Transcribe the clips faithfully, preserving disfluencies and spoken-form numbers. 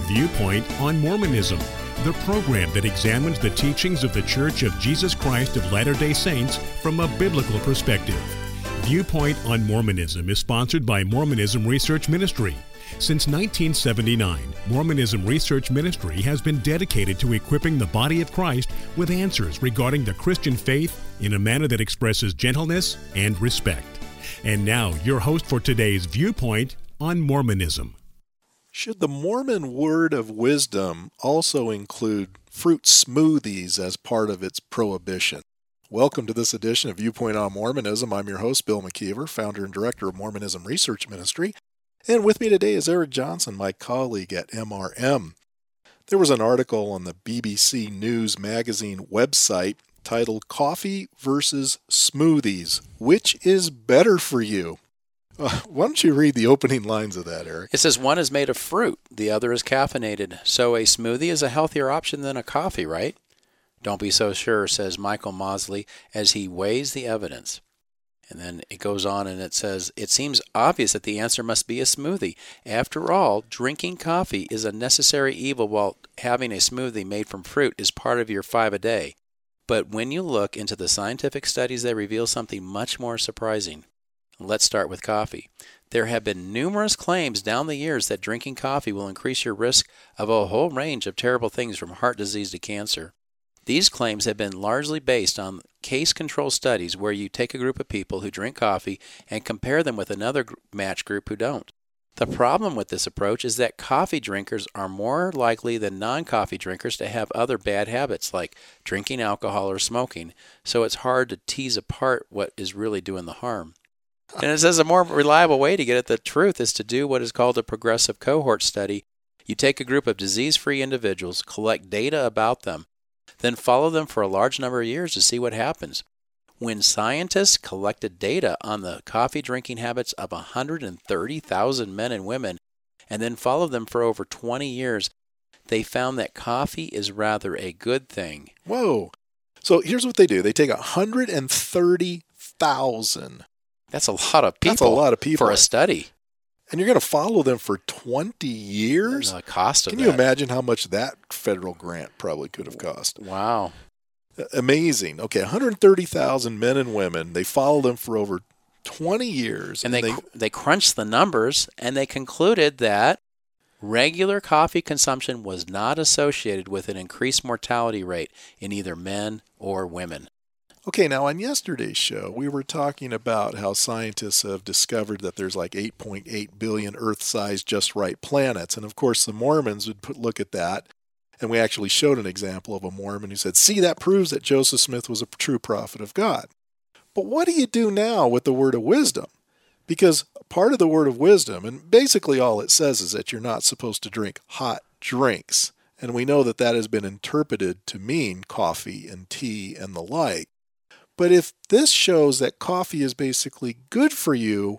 Viewpoint on Mormonism, the program that examines the teachings of the Church of Jesus Christ of Latter-day Saints from a biblical perspective. Viewpoint on Mormonism is sponsored by Mormonism Research Ministry. Since nineteen seventy-nine, Mormonism Research Ministry has been dedicated to equipping the body of Christ with answers regarding the Christian faith in a manner that expresses gentleness and respect. And now, your host for today's Viewpoint on Mormonism. Should the Mormon word of wisdom also include fruit smoothies as part of its prohibition? Welcome to this edition of Viewpoint on Mormonism. I'm your host, Bill McKeever, founder and director of Mormonism Research Ministry. And with me today is Eric Johnson, my colleague at M R M. There was an article on the B B C News magazine website titled Coffee versus Smoothies. Which is better for you? Uh, why don't you read the opening lines of that, Eric? It says one is made of fruit, the other is caffeinated. So a smoothie is a healthier option than a coffee, right? Don't be so sure, says Michael Mosley as he weighs the evidence. And then it goes on and it says, it seems obvious that the answer must be a smoothie. After all, drinking coffee is a necessary evil while having a smoothie made from fruit is part of your five a day. But when you look into the scientific studies, they reveal something much more surprising. Let's start with coffee. There have been numerous claims down the years that drinking coffee will increase your risk of a whole range of terrible things from heart disease to cancer. These claims have been largely based on case-control studies where you take a group of people who drink coffee and compare them with another match group who don't. The problem with this approach is that coffee drinkers are more likely than non-coffee drinkers to have other bad habits like drinking alcohol or smoking, so it's hard to tease apart what is really doing the harm. And it says a more reliable way to get at the truth is to do what is called a progressive cohort study. You take a group of disease-free individuals, collect data about them, then follow them for a large number of years to see what happens. When scientists collected data on the coffee drinking habits of one hundred thirty thousand men and women and then followed them for over twenty years, they found that coffee is rather a good thing. Whoa. So here's what they do. They take one hundred thirty thousand. That's a lot of people. That's a lot of people for a study. And you're going to follow them for twenty years? The cost of Can that. you imagine how much that federal grant probably could have cost? Wow. Amazing. Okay, one hundred thirty thousand men and women. They followed them for over twenty years. And, and they, they they crunched the numbers, and they concluded that regular coffee consumption was not associated with an increased mortality rate in either men or women. Okay, now on yesterday's show, we were talking about how scientists have discovered that there's like eight point eight billion Earth-sized just right planets. And of course, the Mormons would put, look at that. And we actually showed an example of a Mormon who said, see, that proves that Joseph Smith was a true prophet of God. But what do you do now with the word of wisdom? Because part of the word of wisdom, and basically all it says is that you're not supposed to drink hot drinks. And we know that that has been interpreted to mean coffee and tea and the like. But if this shows that coffee is basically good for you,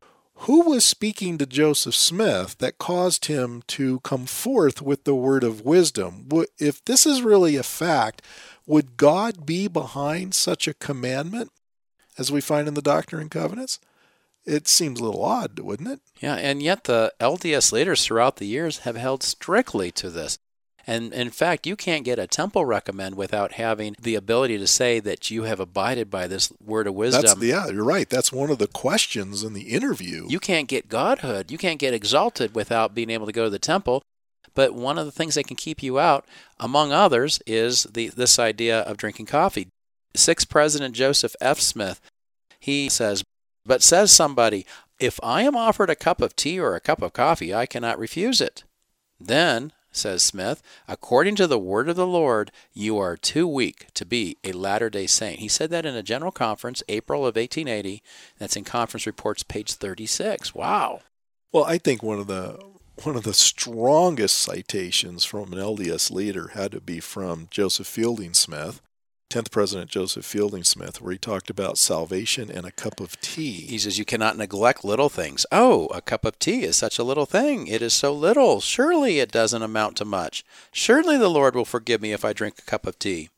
who was speaking to Joseph Smith that caused him to come forth with the word of wisdom? If this is really a fact, would God be behind such a commandment as we find in the Doctrine and Covenants? It seems a little odd, wouldn't it? Yeah, and yet the L D S leaders throughout the years have held strictly to this. And in fact, you can't get a temple recommend without having the ability to say that you have abided by this word of wisdom. That's, yeah, you're right. That's one of the questions in the interview. You can't get godhood. You can't get exalted without being able to go to the temple. But one of the things that can keep you out, among others, is the this idea of drinking coffee. Sixth President Joseph F. Smith, he says, but says somebody, if I am offered a cup of tea or a cup of coffee, I cannot refuse it. Then, says Smith, according to the word of the Lord, you are too weak to be a Latter-day Saint. He said that in a general conference, April of eighteen eighty. That's in Conference Reports, page thirty-six. Wow. Well, I think one of the one of the strongest citations from an L D S leader had to be from Joseph Fielding Smith, tenth President Joseph Fielding Smith, where he talked about salvation and a cup of tea. He says you cannot neglect little things. Oh, a cup of tea is such a little thing. It is so little. Surely it doesn't amount to much. Surely the Lord will forgive me if I drink a cup of tea.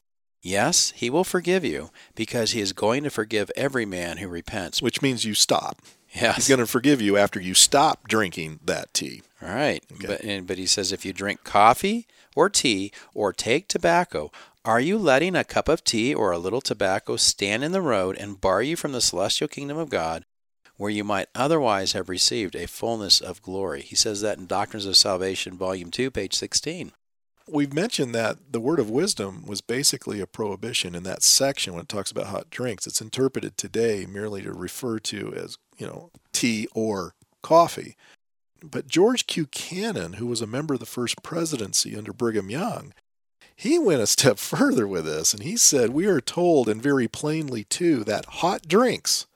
Yes, he will forgive you because he is going to forgive every man who repents. Which means you stop. Yes. He's going to forgive you after you stop drinking that tea. All right. Okay. But, and, but he says if you drink coffee or tea or take tobacco, are you letting a cup of tea or a little tobacco stand in the road and bar you from the celestial kingdom of God, where you might otherwise have received a fullness of glory? He says that in Doctrines of Salvation, Volume two, page sixteen. We've mentioned that the word of wisdom was basically a prohibition in that section when it talks about hot drinks. It's interpreted today merely to refer to as, you know, tea or coffee. But George Q. Cannon, who was a member of the first presidency under Brigham Young, he went a step further with this, and he said, we are told, and very plainly too, that hot drinks,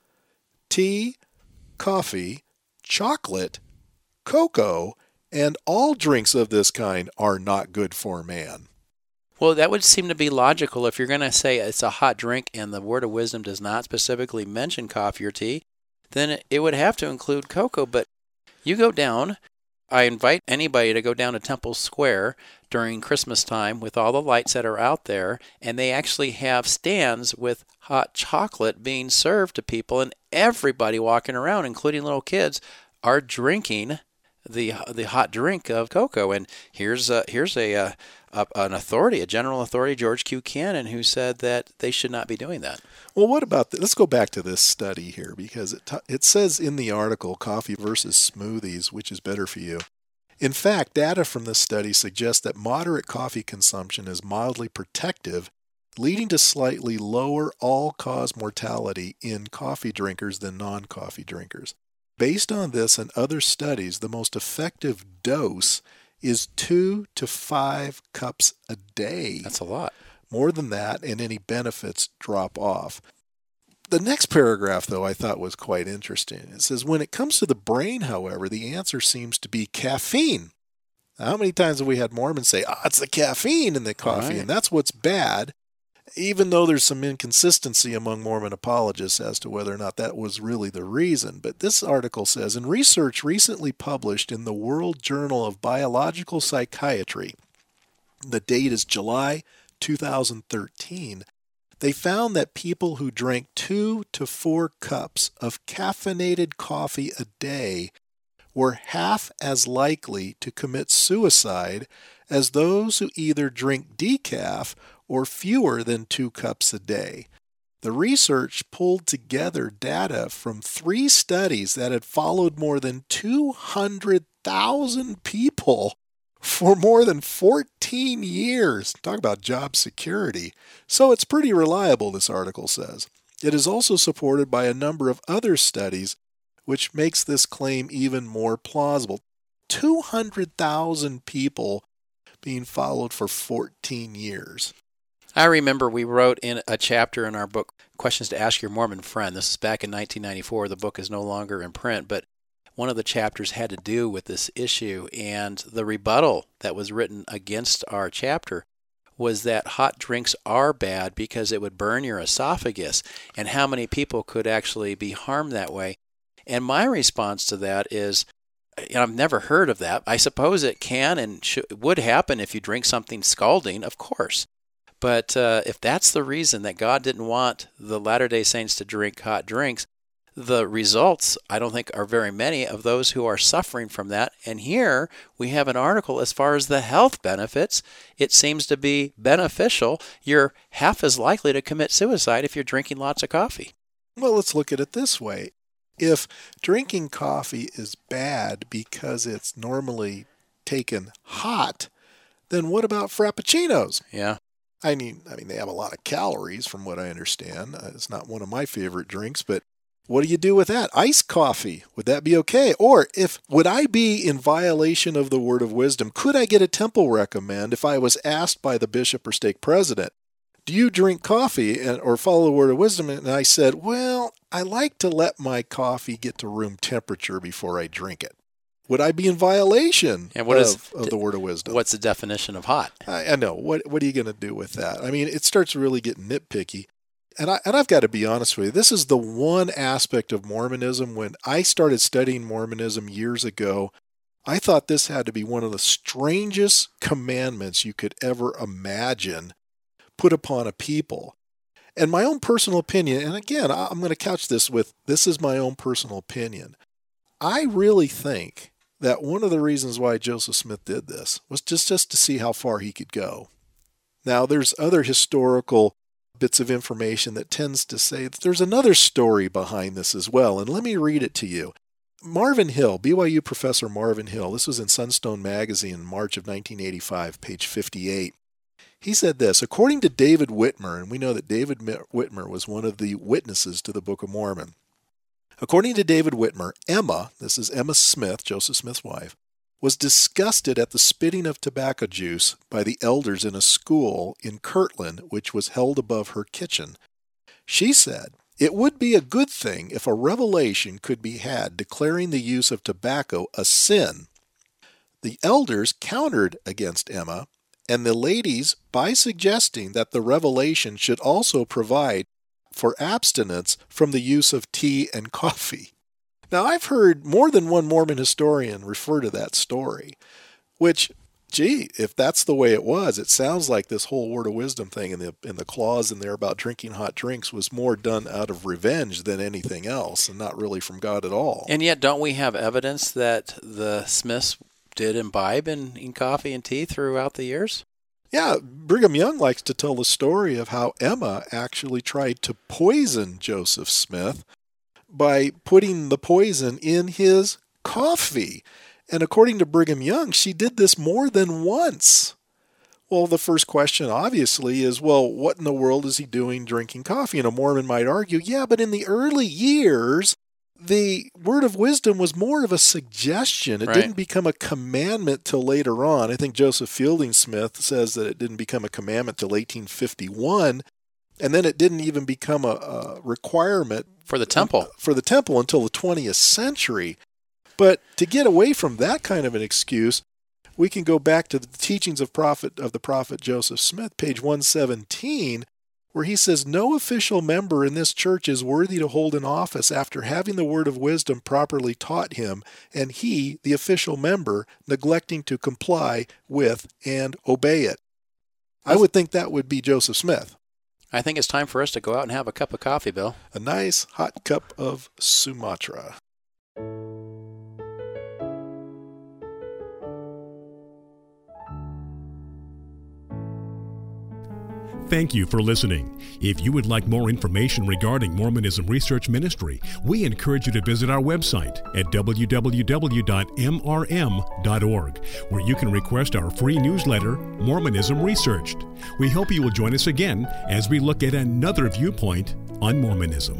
tea, coffee, chocolate, cocoa, and all drinks of this kind are not good for man. Well, that would seem to be logical. If you're going to say it's a hot drink and the word of wisdom does not specifically mention coffee or tea, then it would have to include cocoa. But you go down, I invite anybody to go down to Temple Square during Christmas time with all the lights that are out there, and they actually have stands with hot chocolate being served to people, and everybody walking around, including little kids, are drinking the the hot drink of cocoa. And here's a, here's a, a, a an authority, a general authority, George Q. Cannon, who said that they should not be doing that. Well, what about this? Let's go back to this study here, because it, t- it says in the article, coffee versus smoothies, which is better for you. In fact, data from this study suggests that moderate coffee consumption is mildly protective, leading to slightly lower all-cause mortality in coffee drinkers than non-coffee drinkers. Based on this and other studies, the most effective dose is two to five cups a day. That's a lot. More than that, and any benefits drop off. The next paragraph, though, I thought was quite interesting. It says, when it comes to the brain, however, the answer seems to be caffeine. Now, how many times have we had Mormons say, ah, it's the caffeine in the coffee, Right. and that's what's bad, even though there's some inconsistency among Mormon apologists as to whether or not that was really the reason. But this article says, in research recently published in the World Journal of Biological Psychiatry, the date is July two thousand thirteen, they found that people who drank two to four cups of caffeinated coffee a day were half as likely to commit suicide as those who either drink decaf or fewer than two cups a day. The research pulled together data from three studies that had followed more than two hundred thousand people for more than fourteen years. Talk about job security. So it's pretty reliable, this article says. It is also supported by a number of other studies, which makes this claim even more plausible. two hundred thousand people being followed for fourteen years. I remember we wrote in a chapter in our book, Questions to Ask Your Mormon Friend. This is back in nineteen ninety-four. The book is no longer in print, but one of the chapters had to do with this issue, and the rebuttal that was written against our chapter was that hot drinks are bad because it would burn your esophagus, and how many people could actually be harmed that way. And my response to that is, you know, I've never heard of that. I suppose it can and sh- would happen if you drink something scalding, of course. But uh, if that's the reason that God didn't want the Latter-day Saints to drink hot drinks, the results, I don't think, are very many of those who are suffering from that. And here we have an article as far as the health benefits. It seems to be beneficial. You're half as likely to commit suicide if you're drinking lots of coffee. Well, let's look at it this way. If drinking coffee is bad because it's normally taken hot, then what about frappuccinos? Yeah. I mean, I mean, they have a lot of calories from what I understand. Uh, it's not one of my favorite drinks, but what do you do with that? Iced coffee, would that be okay? Or if, would I be in violation of the word of wisdom? Could I get a temple recommend if I was asked by the bishop or stake president, do you drink coffee and, or follow the word of wisdom? And I said, well, I like to let my coffee get to room temperature before I drink it. Would I be in violation and what of, is, of the word of wisdom? What's the definition of hot? I, I know. What What are you going to do with that? I mean, it starts really getting nitpicky. And, I, and I've got to be honest with you. This is the one aspect of Mormonism. When I started studying Mormonism years ago, I thought this had to be one of the strangest commandments you could ever imagine. put upon a people. And my own personal opinion, and again, I'm going to couch this with, this is my own personal opinion. I really think that one of the reasons why Joseph Smith did this was just, just to see how far he could go. Now, there's other historical bits of information that tends to say that there's another story behind this as well, and let me read it to you. Marvin Hill, B Y U professor Marvin Hill, this was in Sunstone Magazine in March of nineteen eighty-five, page fifty-eight. He said this, according to David Whitmer, and we know that David Whitmer was one of the witnesses to the Book of Mormon. According to David Whitmer, Emma, this is Emma Smith, Joseph Smith's wife, was disgusted at the spitting of tobacco juice by the elders in a school in Kirtland, which was held above her kitchen. She said, it would be a good thing if a revelation could be had declaring the use of tobacco a sin. The elders countered against Emma, and the ladies by suggesting that the revelation should also provide for abstinence from the use of tea and coffee. Now, I've heard more than one Mormon historian refer to that story, which, gee, if that's the way it was, it sounds like this whole Word of Wisdom thing in the in the clause in there about drinking hot drinks was more done out of revenge than anything else, and not really from God at all. And yet, don't we have evidence that the Smiths did imbibe in, in coffee and tea throughout the years? Yeah, Brigham Young likes to tell the story of how Emma actually tried to poison Joseph Smith by putting the poison in his coffee. And according to Brigham Young, she did this more than once. Well, the first question obviously is, well, what in the world is he doing drinking coffee? And a Mormon might argue, yeah, but in the early years, the Word of Wisdom was more of a suggestion. It Right. didn't become a commandment till later on. I think Joseph Fielding Smith says that it didn't become a commandment till eighteen fifty-one. And then it didn't even become a, a requirement For the temple. for the temple until the twentieth century. But to get away from that kind of an excuse, we can go back to the teachings of prophet of the prophet Joseph Smith, page one seventeen, where he says, no official member in this church is worthy to hold an office after having the word of wisdom properly taught him, and he, the official member, neglecting to comply with and obey it. I would think that would be Joseph Smith. I think it's time for us to go out and have a cup of coffee, Bill. A nice hot cup of Sumatra. Thank you for listening. If you would like more information regarding Mormonism Research Ministry, we encourage you to visit our website at w w w dot m r m dot org, where you can request our free newsletter, Mormonism Researched. We hope you will join us again as we look at another viewpoint on Mormonism.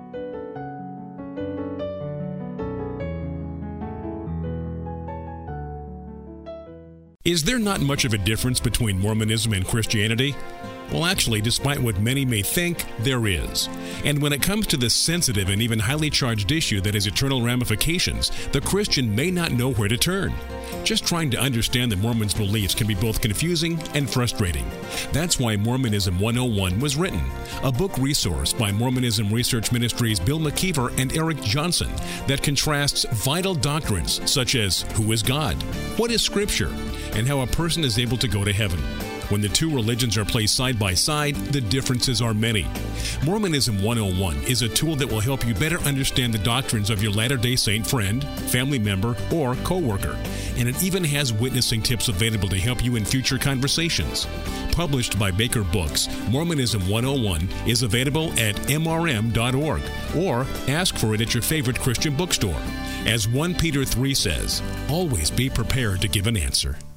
Is there not much of a difference between Mormonism and Christianity? Well, actually, despite what many may think, there is. And when it comes to this sensitive and even highly charged issue that has eternal ramifications, the Christian may not know where to turn. Just trying to understand the Mormons' beliefs can be both confusing and frustrating. That's why Mormonism one oh one was written, a book resource by Mormonism Research Ministries' Bill McKeever and Eric Johnson that contrasts vital doctrines such as who is God, what is Scripture, and how a person is able to go to heaven. When the two religions are placed side by side, the differences are many. Mormonism one oh one is a tool that will help you better understand the doctrines of your Latter-day Saint friend, family member, or co-worker. And it even has witnessing tips available to help you in future conversations. Published by Baker Books, Mormonism one oh one is available at m r m dot org or ask for it at your favorite Christian bookstore. As First Peter three says, always be prepared to give an answer.